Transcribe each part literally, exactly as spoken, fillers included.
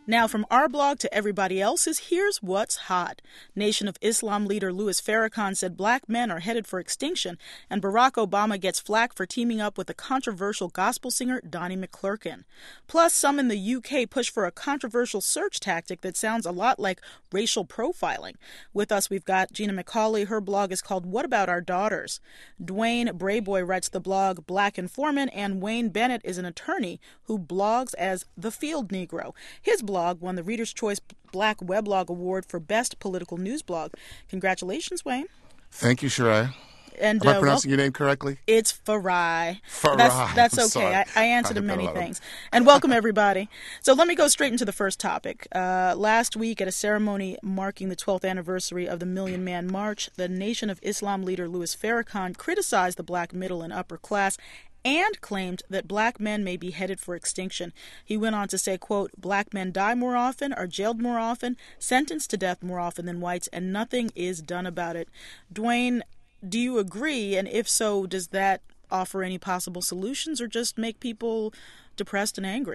Now from our blog to everybody else's, here's what's hot. Nation of Islam leader Louis Farrakhan said black men are headed for extinction, and Barack Obama gets flack for teaming up with the controversial gospel singer Donnie McClurkin. Plus, some in the U K push for a controversial search tactic that sounds a lot like racial profiling. With us, we've got Gina McCauley. Her blog is called What About Our Daughters? Dwayne Brayboy writes the blog Black Informant, and Wayne Bennett is an attorney who blogs as The Field Negro. His blog won the Reader's Choice Black Weblog Award for Best Political News Blog. Congratulations, Wayne. Thank you, Shirai. And, Am I uh, pronouncing well, your name correctly? It's Farai. Farai. That's, that's I'm okay. sorry. I, I answer I to many love it. things. And welcome, everybody. So let me go straight into the first topic. Uh, last week, at a ceremony marking the twelfth anniversary of the Million Man March, the Nation of Islam leader Louis Farrakhan criticized the black middle and upper class and claimed that black men may be headed for extinction. He went on to say, quote, black men die more often, are jailed more often, sentenced to death more often than whites, and nothing is done about it. Dwayne, do you agree? And if so, does that offer any possible solutions or just make people depressed and angry?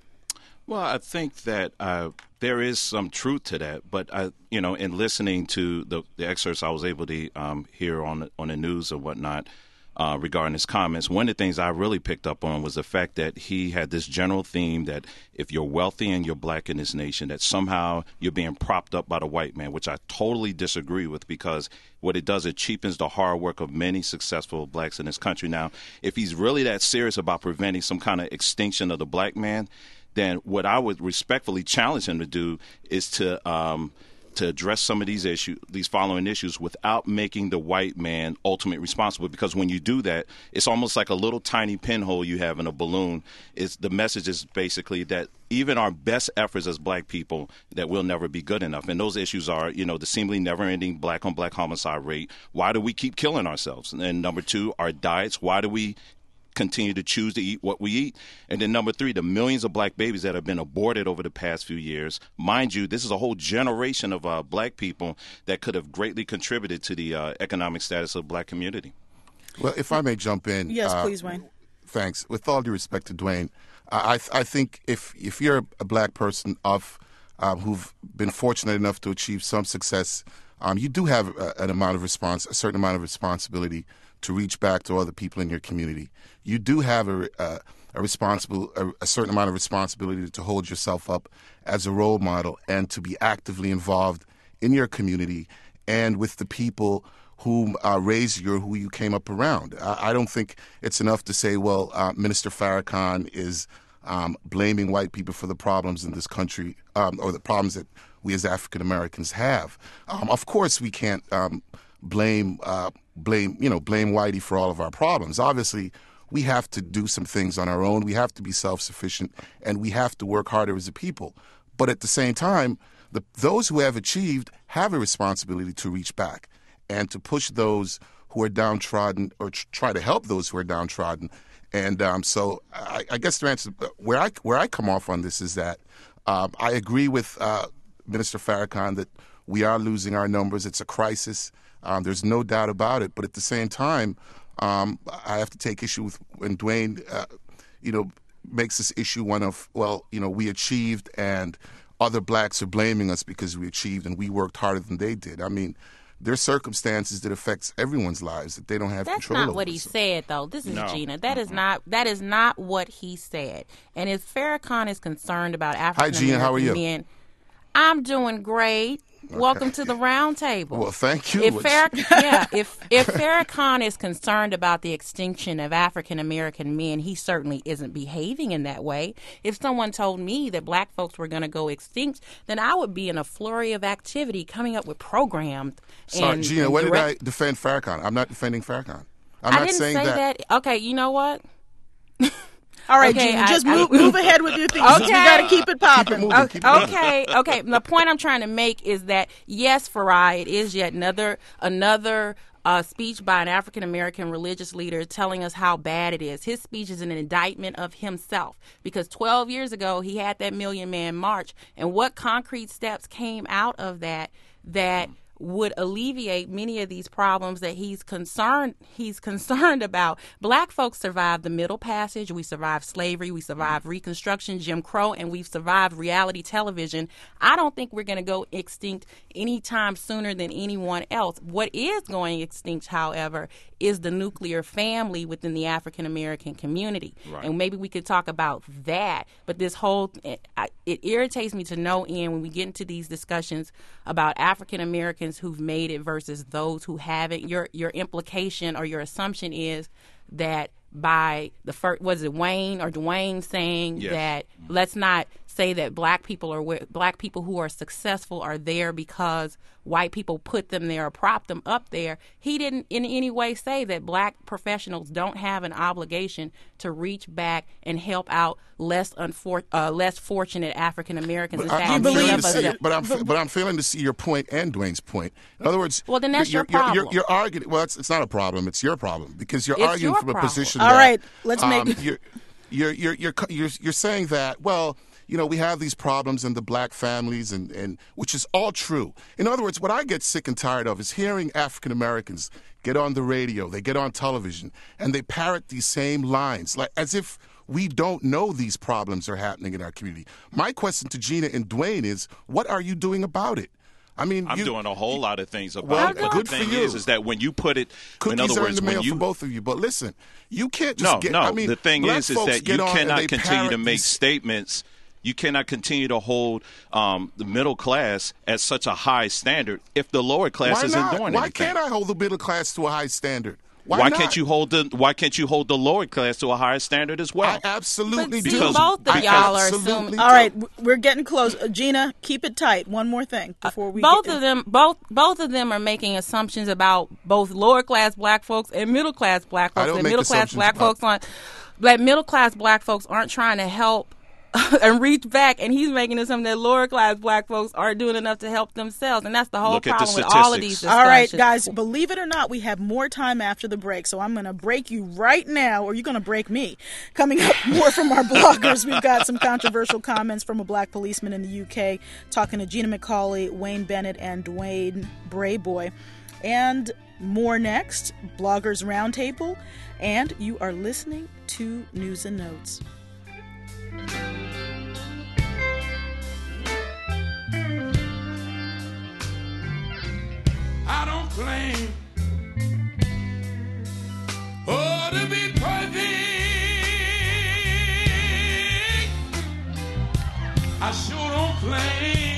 Well, I think that uh, there is some truth to that. But, I, you know, in listening to the, the excerpts I was able to um, hear on, on the news and whatnot, Uh, regarding his comments, one of the things I really picked up on was the fact that he had this general theme that if you're wealthy and you're black in this nation, that somehow you're being propped up by the white man, which I totally disagree with, because what it does, it cheapens the hard work of many successful blacks in this country. Now, if he's really that serious about preventing some kind of extinction of the black man, then what I would respectfully challenge him to do is to um, to address some of these issues, these following issues, without making the white man ultimately responsible. Because when you do that, it's almost like a little tiny pinhole you have in a balloon. It's, the message is basically that even our best efforts as black people, that we'll never be good enough. And those issues are, you know, the seemingly never-ending black-on-black homicide rate. Why do we keep killing ourselves? And number two, our diets. Why do we continue to choose to eat what we eat? And then number three, the millions of black babies that have been aborted over the past few years. Mind you, this is a whole generation of uh, black people that could have greatly contributed to the uh, economic status of the black community. Well, if I may jump in. Yes, uh, please, Wayne. Thanks. With all due respect to Dwayne, uh, I, th- I think if, if you're a black person of uh, who've been fortunate enough to achieve some success, um, you do have a, an amount of response, a certain amount of responsibility to reach back to other people in your community. You do have a, a, a responsible, a, a certain amount of responsibility to hold yourself up as a role model and to be actively involved in your community and with the people who uh, raised you or who you came up around. I, I don't think it's enough to say, well, uh, Minister Farrakhan is um, blaming white people for the problems in this country um, or the problems that we as African Americans have. Um, of course, we can't um, blame uh, blame you know blame whitey for all of our problems. Obviously, we have to do some things on our own. We have to be self-sufficient, and we have to work harder as a people. But at the same time, the, those who have achieved have a responsibility to reach back and to push those who are downtrodden, or tr- try to help those who are downtrodden. And um, so, I, I guess to answer where I where I come off on this is that um, I agree with uh, Minister Farrakhan that we are losing our numbers. It's a crisis. Um, there's no doubt about it. But at the same time, um, I have to take issue with when Dwayne, uh, you know, makes this issue one of, well, you know, we achieved and other blacks are blaming us because we achieved and we worked harder than they did. I mean, there's circumstances that affects everyone's lives that they don't have That's control not over. what he So- said, though. This is No. Gina. That is Mm-mm. not that is not what he said. And if Farrakhan is concerned about African American Gina. How are you? men, I'm doing great. Welcome to the round table. Well, thank you. If Which- Farrak- yeah, if if Farrakhan is concerned about the extinction of African American men, he certainly isn't behaving in that way. If someone told me that black folks were going to go extinct, then I would be in a flurry of activity coming up with programs. Sorry, and, Gina, and when direct- did I defend Farrakhan? I'm not defending Farrakhan. I'm I not didn't saying say that. Okay, you know what? All right, Okay, Gina, I- just I- move, move ahead with your thesis. We Okay. got to keep it popping. moving. O- Keep it moving. Okay, okay. The point I'm trying to make is that yes, Farai, it is yet another another uh, speech by an African American religious leader telling us how bad it is. His speech is an indictment of himself because twelve years ago he had that Million Man March, and what concrete steps came out of that that would alleviate many of these problems that he's concerned he's concerned about. Black folks survived the Middle Passage, we survived slavery, we survived Reconstruction, Jim Crow, and we've survived reality television. I don't think we're going to go extinct anytime sooner than anyone else. What is going extinct, however, is the nuclear family within the African American community. Right. And maybe we could talk about that. But this whole, it, it irritates me to no end when we get into these discussions about African Americans who've made it versus those who haven't. Your your implication or your assumption is that by the first, was it Wayne or Dwayne saying yes. that let's not say that black people are black people who are successful are there because white people put them there or prop them up there. He didn't in any way say that black professionals don't have an obligation to reach back and help out less unfor- uh, less fortunate African Americans. But, I, I'm failing to see, but I'm but I'm failing to see your point and Dwayne's point. In other words, well, then that's you're, your you're, problem. You're, you're arguing. Well, it's, it's not a problem. It's your problem because you're It's arguing your from a problem. position. All that, right, let's um, make- You're, you're you're you're you're you're saying that well. You know, we have these problems in the black families, and, and which is all true. In other words, what I get sick and tired of is hearing African Americans get on the radio, they get on television, and they parrot these same lines, like as if we don't know these problems are happening in our community. My question to Gina and Dwayne is, what are you doing about it? I mean, I'm you, doing a whole lot of things about well, it. But good the thing for you. is, is that when you put it, Cookies in other are words, in the mail when you for both of you. But listen, you can't just no, get. no. I mean, the thing black is, is folks that get you on and cannot they continue to parrot make these- statements. You cannot continue to hold um, the middle class at such a high standard if the lower class Why isn't not? doing Why anything. can't I hold the middle class to a high standard? Why, Why not? can't you hold the Why can't you hold the lower class to a higher standard as well? I absolutely But do. see, both of I y'all are absolutely assuming- do. All right, w- we're getting close. Uh, Gina, keep it tight. One more thing before we both get of them both both of them are making assumptions about both lower class black folks and middle class black I folks. don't And make middle class assumptions black about- folks aren't black middle class black folks aren't trying to help and reach back, and he's making it something that lower class black folks aren't doing enough to help themselves, and that's the whole Look at the problem with all of these statistics. discussions. All right, guys, believe it or not, we have more time after the break, so I'm going to break you right now, or you're going to break me. Coming up, more from our bloggers. We've got some controversial comments from a black policeman in the U K, talking to Gina McCauley, Wayne Bennett, and Dwayne Brayboy. And more next, Bloggers Roundtable, and you are listening to News and Notes. I don't claim oh to be perfect. I sure don't claim